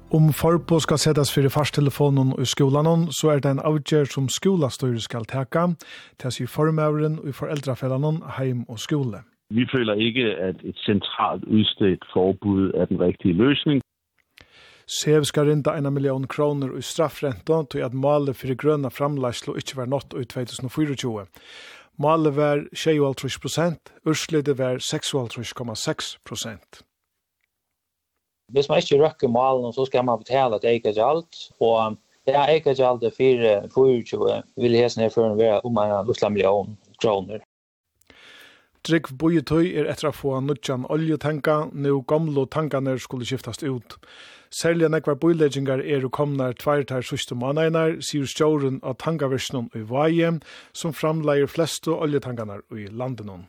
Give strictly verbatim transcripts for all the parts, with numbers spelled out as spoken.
Om forpå skal settes for fasttelefonen i skolen, så er det en avgjør som skolestyret skal teka, til å si formøveren og foreldrefellene heim og skole. Vi føler ikke, at et centralt udstedt forbud er den rigtige løsning. Sev skal rinda en million kroner i straffrenta til at målet for grønne framlegslo ikke var nått i tjueogtjúgu. Målet var sjeyoghálvtrýss prosent, urslitet var seksoghálvtrýss komma seks prosent. Hvis man ikke røkker målen, så skal man betale et eikajalt, og det er eikajaltet for tjueogtjúgu vil hesten herføren være om en usla million kroner. Drygg bojetøy er etter å få nødjan oljetanka, nå gamle tankene skulle skiftas ut. Særlig nekvar boileggingar er å komne tvertar sørste måneder, sier stjåren av tankaversjonen i Vaje, som framleier flest oljetankene i landet.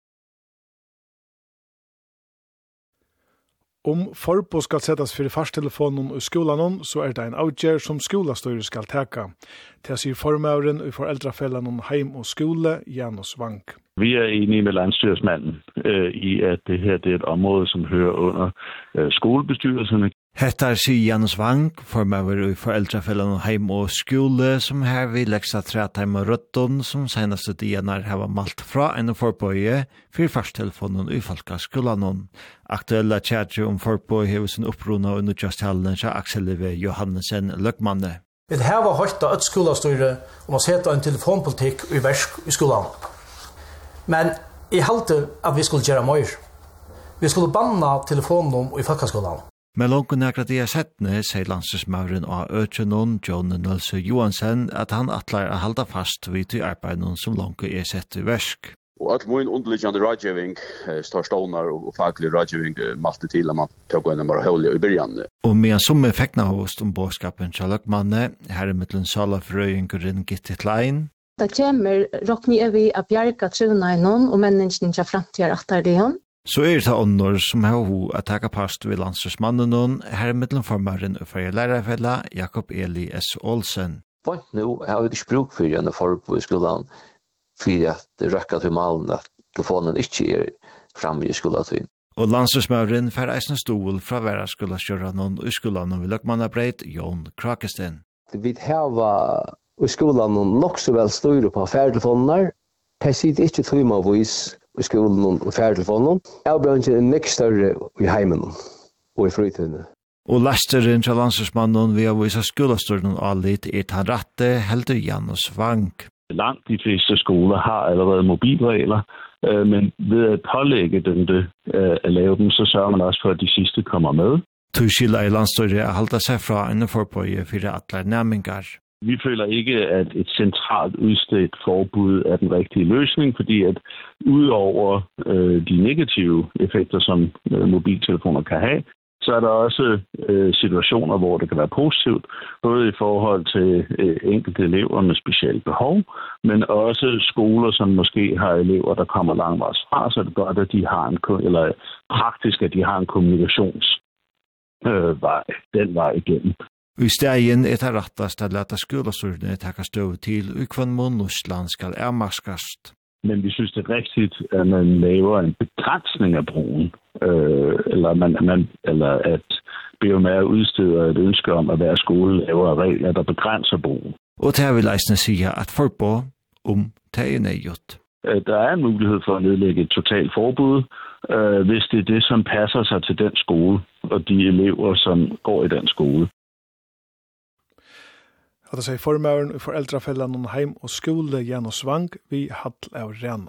Om forpå skal settes for fasttelefonen i skolen, så er det en avgjør som skolestyret skal teka. Det sier formøveren i foreldrefellene heim og skole, Janus Vank. Vi er enige med landstyresmanden øh, i, at det her det er et område, som hører under øh, skolebestyrelserne. Hettar sier Janus Vank, formøver i foreldrefellene heim og skole, som her vil leksa trætheim og røtten, som senaste dienar hava malt fra en forbøye for fasttelefonen i folkaskolen. Aktuella tjatje om forbøye hever sin opprona og nødjastallene til Aksel Leve Johannesen Løkmanne. Vi har hørt av et skolestyre om å sette en telefonpolitikk i versk i skolen. Men jeg halte at vi skulle gjøre mer. Vi skulle banna telefonen i folkaskolen. Men langt nægra de er settene, sier landstyrsmauren av Øtjønon, John Nølse Johansen, at han atler å halda fast vid til arbeidene som langt er sett i versk. Og alt min underliggende rådgivning, står stånar og faglig rådgivning, malte til at man tog en mer høylig i byrjan. Og medan som er fekna host om bådskapen til Løkmanne, her er mittlen Sala Frøyengren Gitte Klein. Det kommer råkni vi av bjerga truna i noen, og mennesken til framtida atter det hon. Så er det ånder som har ho at taka past ved landstyrsmannen noen, her er mittenformaren og fyrir lærerfella Jakob Eli S. Olsen. Point nå har vi ikke bruk for en forbud i skolen, for at det røkker til malen at telefonen ikke er framme i skolen. Og landstyrsmauren fer eisen stol fra vera skolasjøranon og skolan ved Løkmannabreit, Jon Krakesten. Vi har i skolan nok så vel styr på færdtelefoner. De sitter ikke tøymavis i skolen og færdtelefonen. Jeg blir ikke nek større i heimen og i fritiden. Og lasteren til landstyrsmannen ved å vise skolastøren og litt er ta rette, helder Janus Vank. Langt de fleste skoler har allerede mobilregler, øh, men ved at pålægge dem det, øh, at lave dem, så sørger man også for, at de sidste kommer med. Tuskila i landstyret er halda seg fra en forbøye for atler nærmingar. Vi føler ikke, at et centralt udstedt forbud er den rigtige løsning, fordi at udover øh, de negative effekter, som øh, mobiltelefoner kan have, så er der også øh, situationer, hvor det kan være positivt, både i forhold til øh, enkelte elever med specielle behov, men også skoler, som måske har elever, der kommer langvejs fra, så er det godt, at de har en, eller praktisk, at de har en kommunikationsvej, øh, den vej igennem. I stegen er det rettast at leta skolastyrene taka støv til ukvann må Nordsland skal avmaskast. Men vi synes det er rigtigt, at man laver en begrænsning af brugen, øh, eller, man, man, eller at B M R udsteder et ønske om, at hver skole laver regler, der begrænser brugen. Og det vil eisne sige at forbå om det er nødgjort. Der er en mulighed for at nedlægge et totalt forbud, øh, hvis det er det, som passer sig til den skole, og de elever, som går i den skole. At det sier formøveren i foreldrefellene heim og skole Janus Vank vi Hall av Rena.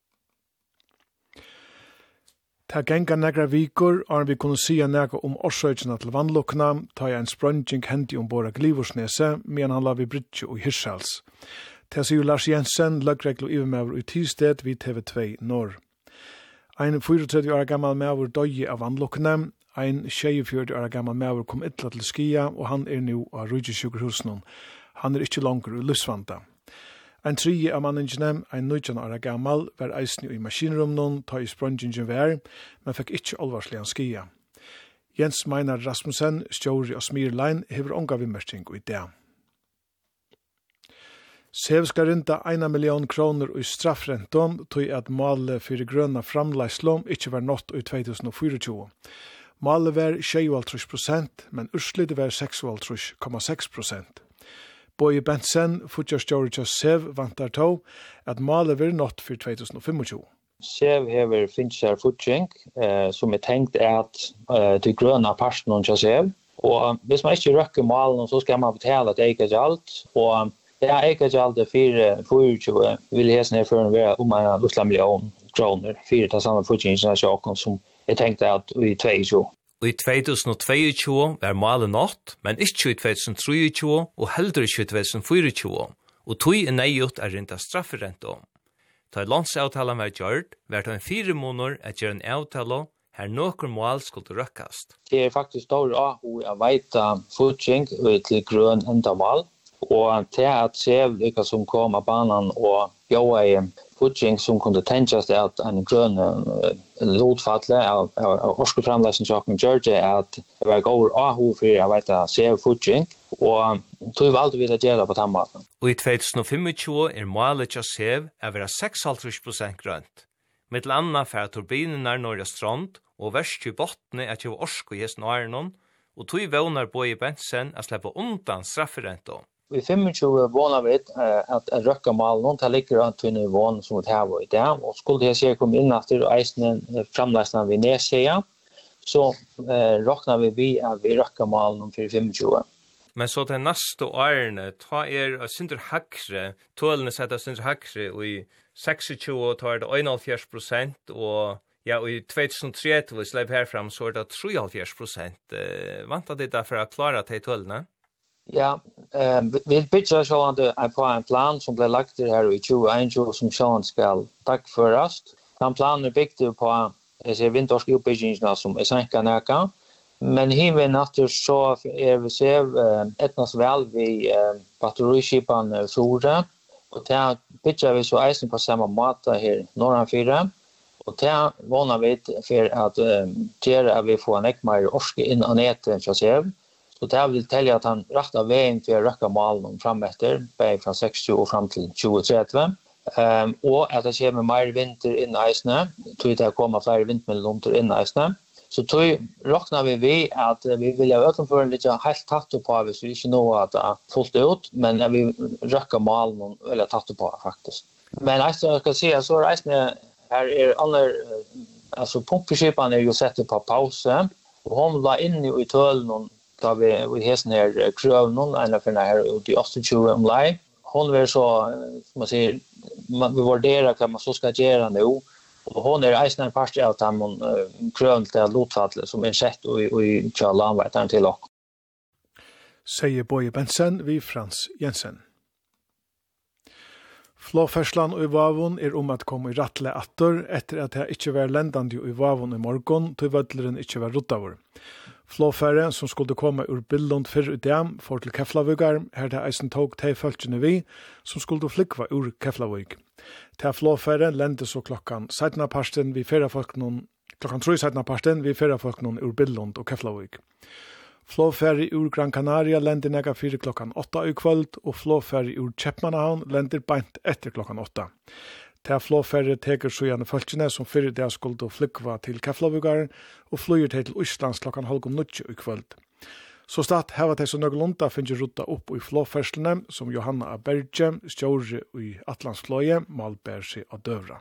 Ta genga negra vikur, og vi kunne sia nega om årsøkene til vannlukkene, ta jeg en sprønging hendi om Bora Glivorsnese, men han la vi brytje og Hirschals. Ta sier Lars Jensen, løgreglo ivemøver i Tisted vid T V to Norr. Ein fireogtretti år gammal møver døye av vannlukkene, ein tjejefjörd år gammal mæver kom ytla til skia, og han er nu av Rujisjukkerhusen. Han er ikkje langer i livsvanta. Ein tredje av manningene, ein nøytjan år gammal, var eisni i maskinrumnen, ta i sprøngingen vær, men fikk ikkje alvarslig skia. Jens Meinar Rasmussen, stjóri av Smirlein, hever onga vimmersting i det. Sev skal rinda en million kroner i straffrentom, tog at målet for grønna framleislom ikkje var nått i tjueogtjúgu. Malet var tjueåtte prosent, men urslitet var seksoghalvtrys komma seks prosent. Boje Bentsen, futjarstjåret Sev, vantar tog at malet var nått for tjuetusen og tjue. Sev hever finskjær futjing, eh, som er tenkt at eh, til grønne parten til Sev. Og hvis man ikke røkker malen, så skal man betale til eikajalt. Og det er eikajalt for tjuefire vil hesen her for å være om en utla million kroner. Fire til samme futjingen som er tenkt at i tjueogtjue. I tjuetusen og tjueogtjue var malet nått, men ikke i tjuetusen og tjueogtjue og heller ikke i tjuetusen og tjueogtjue. Og tog er nøyut er rent av strafferent om. Da landsavtalen var gjort, var det en fire måneder at gjøre en avtale her noen mål skulle røkkast. Det er faktisk stor ahu å veite futjing til grøn endamål. Og til at Sev lykkes som kom av banan og gjøre en futjing som kunne tenkes til at en grøn lotfatle av, av, av orskeframleisen sjokken gjør det at det var god ahu for å veite Sev futjing. Og tog valgte vi å gjøre på den måten. Og i tjuetusen og tjuefem er målet til Sev å være seksoghalvtrys prosent grønt. Med landa for at turbinene er Norge strand, og verst i bottene er til orsk og gjesten Arnon, og tog vånar Boje Bentsen å slippe undan strafferento. I tjuefem vånar vi at røkka malen til ligger an til nivån som vi har i dag, og skulle jeg se komme inn etter eisen framleisene vi nedsier, så eh, råkner vi vi at vi røkka malen for tjuefem. Men så til neste årene, ta er synder hakre, tålene setter synder hakre, og i seksogtjue tar det enoghalvfjerds prosent, og ja, og i tjuetusen og tretti, hvis jeg her frem, så er det treoghalvfjerds prosent. Eh, Vant det derfor å klare til tålene? Ja, eh, vi bytter sånn på en plan som ble lagt her i tjueogtjue som sånn skal takkføres. Den planen er bygd på vinterske utbyggingene som er senket nækka. Men himmelen natter så er vi ser eh, etnas vel vi eh, batteriskipan Flora. Og til bytter vi så eisen på samme måte her Norran fire. Og til våner vi for at eh, gjøre at vi får en ekmer orske inn og ned til en ser. Så det vil telle at han rettet veien til å røkke malen frem etter, bare fra seksogtjue og frem til tjue-tretti. Um, og at det kommer mer vinter inn i eisene, tror det kommer flere vindmiddelomter inn i eisene. Så tror råkner vi vi at vi vil ha økenføren litt helt tatt på hvis vi ikke nå at det er fullt ut, men vi røkker malen eller tatt på faktisk. Men eisene, jeg skal si, så er eisene her er andre, altså pumpeskipene er jo sett på pause, og hun la inn i tølen da vi vi hesten her krøv noen en av her ut i åttiotjue om lei. Hon var så som man sier man vi vurderer hva man så skal gjøre nå. Og hon er eisen en parst av dem uh, krøven til lotfattle som er sett og i kjøl landveiteren til oss. Sier Boje Bentsen vi Frans Jensen. Flåferslan og i Vavon er om at komme i rattle atter etter at det ikke var lendande i Vavon i morgon til vødleren ikke var rottavur. Flåfære som skulle komme ur Billund fyrr i dem for til Keflavíkar, her det eisen tog teg følgjene vi, som skulle flikva ur Keflavík. Til flåfære lendte så klokkan sytten parsten vi fyrra folk noen, klokkan tre sytten parsten vi fyrra folk noen ur Billund og Keflavík. Flåfære ur Gran Canaria lender nega fire klokkan åtta i kvöld, og flåfære ur Kjepmanahavn lender beint etter klokkan åtta. Ta flåfærre teker så gjerne følgene som fyrir det skulle flikva til Keflavíkar og flyr til Íslands klokkan halv om nødje i kvöld. Så start heva til så nøglunda finner rutta opp i flåfærslene som Johanna A. Berge, stjåre i Atlantsfløye, malbær seg av døvra.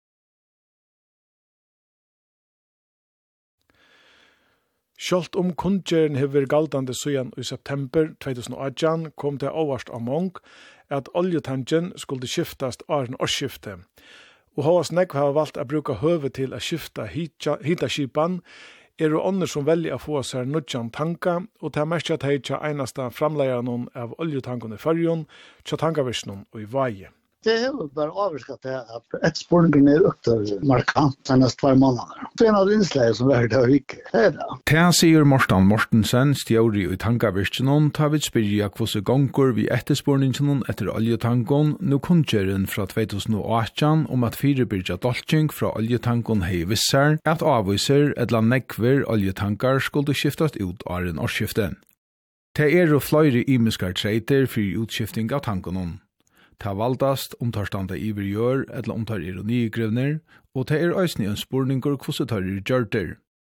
Sjølt om kundgjeren hever galdande søyan i september tjuetusen kom det overst av mong at oljetangen skulle skiftast åren årsskifte. Og H S Negv har valgt å bruke høve til å skifte hitaskipan, er det ånder som velger å få seg nødjan tanka, og til mest at hei tja einasta framleieren av oljetanken i fyrjon, tja tankavirsen og i vaje. Det er jo bare overskatt det at etterspurningen er opptatt markant senest tvær måneder. Det er en av innslæger som er det og ikke er det. Det sier Morten Mortensen, stjåri i tankavirkenen, tar vi spyrja hvordan gonger vi etterspurningen etter oljetanken, nå kundgjøren fra tjuetusen og atten om at firebyrja dolking fra oljetanken hei visser, at avviser et la nekver oljetankar skulle skiftas ut av en årsskifte. Det er jo flere imiskar treiter for utskifting av tanken. Ta valdast om tar standa iver gjør, eller om tar ironigrevner, og ta er eisne en spurningur hvordan tar er gjørter.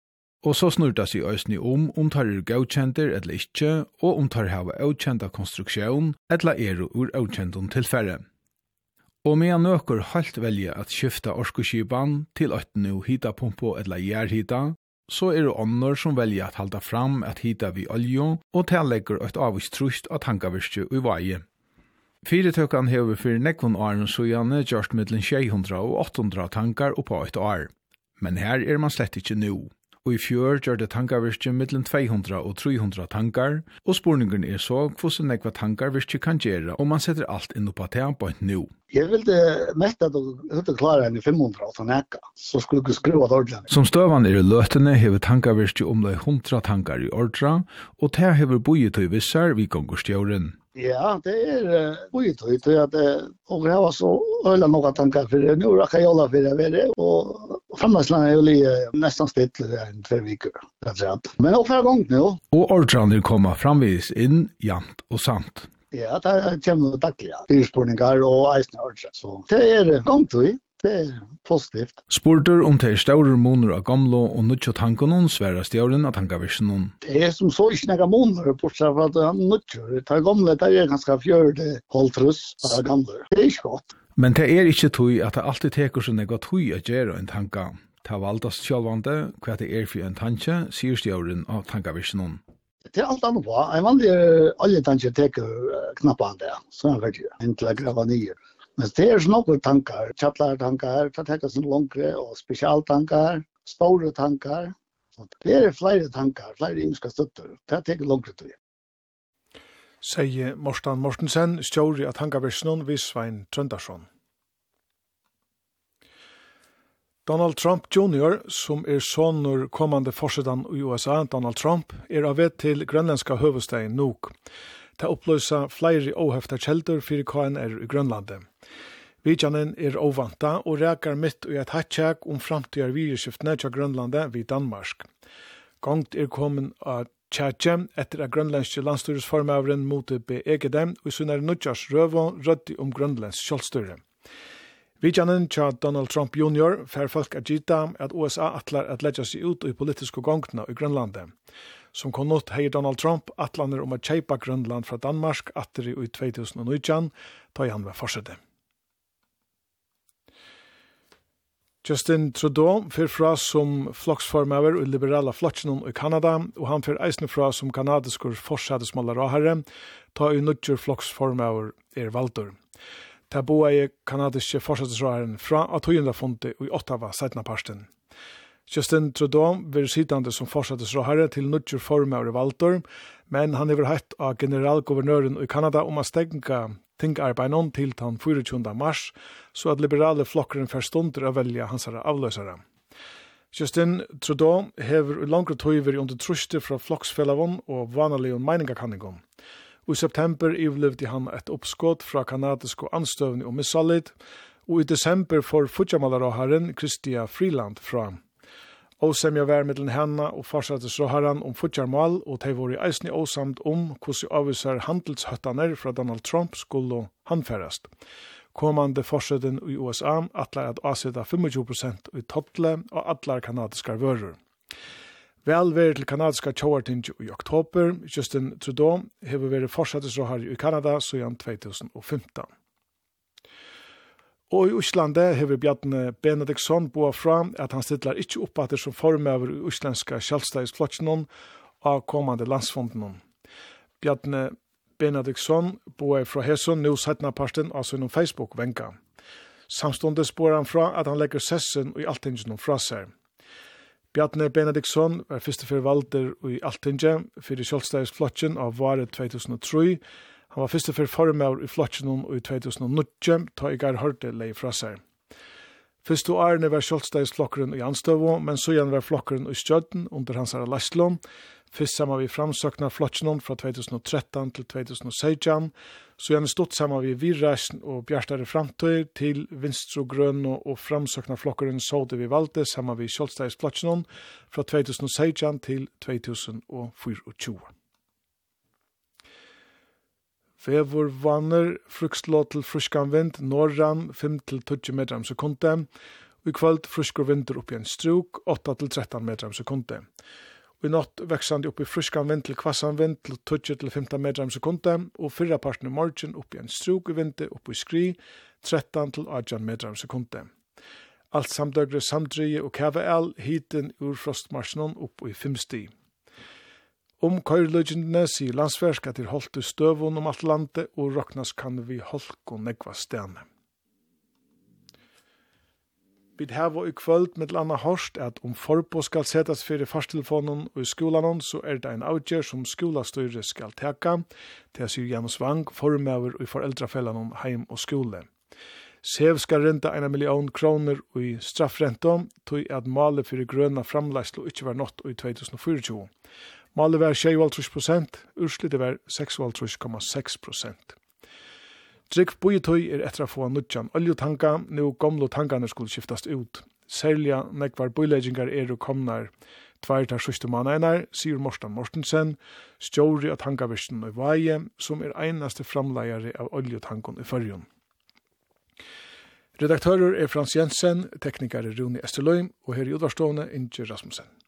Og så snurr det seg øysni om om tar er gaukjenter eller ikkje, og om tar hava avkjenta konstruksjon, eller er ur avkjentum tilfære. Og medan nøkker halt velja at skifta orskoskipan til åttne og hitapumpo eller jærhita, så er det ånder som velja at halda fram at hita vi olje og tillegger et avvist trust av tankavirke i vaje. Fyretøkene hever for nekvån åren søgjane gjørst middelen sju hundre og åtte hundre tankar oppå et år. Men her er man slett ikke nå. Og i fjør gjør det tankavirke middelen to hundre og tre hundre tankar, og spurningen er så hvordan nekva tankarvirke kan gjøre om man setter alt inn på det på et nå. Jeg vil det mest at du ikke klarer enn i fem hundre og neka, så skulle du skruva det ordentlig. Som støvan er i løtene hever tankarvirke om det hundra tankar i ordra, og det hever bojet i vissar vi gongorstjåren. Ja, det er bojet i til at og jeg har så øyla noen tankar for det. Nå rakk jeg jolla for det, og fremmedsland er jo li nesten stilt enn tve viker. Men også hver gang nå. Og ordrander kommer framvis inn, jant og sant. Ja, det kommer daglig, ja. Fyrspurningar og eisne ordre. Så det er gongt vi. Det er positivt. Spurter om det er større måneder av gamle og nødtjå tanken svære stjåren av tankavirsen. Det er som så ikke nægge måneder, bortsett fra at han nødtjør. Det er gamle, det er ganske fjørde holdtrus av gamle. Det er ikke godt. Men det er ikke tøy at det alltid teker så nægge tøy å gjøre en tanka. Det valdas sjølvande hva det er for en tanke, sier stjåren av tankavirsen. Det er alt annet på. En vanlig oljetanke teker knappene det, så er det ferdig. Inntil jeg graver nye. Men det er noen tankar, tjattlartankar, det teker sin langre, og spesialtankar, store tankar. Det er flere tankar, flere ymska støtter. Det teker langre til. Sier Morten Mortensen, stjåri av tankavirsen ved Svein Trøndarsson. Donald Trump junior, som er sonur kommande forsedan i U S A, Donald Trump, er av vett til grønlandska høvestegn Nuuk. Det oppløsa flere åhefta kjelder for K N R i Grønlandet. Vidjanen er ovanta og rekar mitt i et hattjek om framtida virusskiftene til Grønlandet vid Danmark. Gongt er kommet av tjekje etter at grønlandske landstyresformøveren mot B E G D og sunner nødjas røvo røddi om grønlandsk kjølstyre. Vidjanen til Donald Trump junior fer folk agita at U S A atlar at leggja seg ut i politiske gongtene i Grønlandet. Som kom ut hei Donald Trump atlander om å kjeipa Grønland fra Danmark atter i to tusen og nitton, da han var forsette. Justin Trudeau fyr fra som floksformøver i liberala flottsjonen i Kanada, og han fyr eisne fra som kanadiskur forsetesmålaråherre, ta i nødgjur floksformøver er valdur. Ta boa i kanadiske forsetesråherren fra at høyenda fundet i Ottawa setnaparsten. Justin Trudeau vil sittande som forsetesråherre til nødgjur formøver valdur, men han hever hatt av generalgouvernøren i Kanada om å stenga tingarbeidnon til den tjueåtte mars, så at liberale flokkeren får stunder å velge hans avløsere. Justin Trudeau hever i langre tøyver under truster fra flokksfellavon og vanlige meningakanningon. I september ivlevde han et oppskott fra kanadiske anstøvning og missallit, og i desember får futjamalaråharen Chrystia Freeland fra. Og semja vær middelen henne og fortsattesråharen om futjarmal, og de var i eisne åsamt om hvordan avviser handelshøttaner fra Donald Trump skulle handfærast. Kommande forsetten i U S A atler at avsida tjuefem prosent i tottle og atler kanadiske vører. Vel vært til kanadiske tjoartinge i oktober, Justin Trudeau hever vært fortsattesråhare i Kanada siden to tusen og femten. Og i Oslandet hever Bjarne Benediktsson boa fra at han stidlar ikkje oppatter som formøver i oslandska kjellsteigsflottsjonen av kommande landsfonden. Bjarne Benediktsson boa fra Heson nå setna parten av sin Facebook-venka. Samstundes boar han fra at han legger sessen i alltingen fra seg. Bjarne Benediktsson var første for valder i alltingen for kjellsteigsflottsjon av varet to tusen og tre. Han var første for formøver i flottsjonen i to tusen og nitton, ta i gar hørte lei fra seg. Første årene var kjølsteigsflokkeren i anstøvo, men så igjen var flokkeren i stjøtten under hans herre Lashlon. Først sammen vi framsøkna flottsjonen fra to tusen og tretton til to tusen og seksten, så igjen stått sammen vi virreisen og bjerstare framtøy til vinstro grønne og framsøkna flokkeren såde vi valgte sammen vi kjølsteigsflottsjonen fra to tusen og seksten til to tusen og tjuefire. Vevor vanner frukslå til fruskan vind, norran fem til tolv meter om sekundet. Og i kvöld friskor vinter opp i en struk, åtta til tretton meter om sekundet. Og i natt veksande opp i friskan vind til kvassan vind til tolv til femton meter om sekundet, og fyrra parten i morgen opp i en struk i vinter opp i skri, tretton til arton meter om sekundet. Alt samdøgre samdrige og K V L hiten ur frostmarsjonen opp i fem sti. Om køyreløgjendene sier landsverk at det er holdt i støvun om alt landet, og råknas kan vi holdt og negva stene. Vi har i kvöld med landa hørst at om forpå skal setas fyrir fasttelefonen og i skolan, så er det en avgjør som skolastyre skal teka, til sier Janus Wang, formøver og i foreldrafellan heim og skole. Sev skal renta en million kroner i straffrentom, tog at malet fyrir grøna framleislo ikkje var nått i to tusen tjuefire. Malet var tjueåtte prosent, urslitet var seksoghalvtrys komma seks prosent. Drygg bojutøy er etter å få nødjan oljetanka, nå gamle tankene skulle skiftast ut. Særlig nekvar bojleggingar er og komnar tvær til sjuste måneder, sier Morten Mortensen, stjåri av tankavirsten i Vaje, som er einaste framleiare av oljetankon i Førjun. Redaktører er Frans Jensen, teknikere Rune Esterløym, og her i Udvarstående Inge Rasmussen.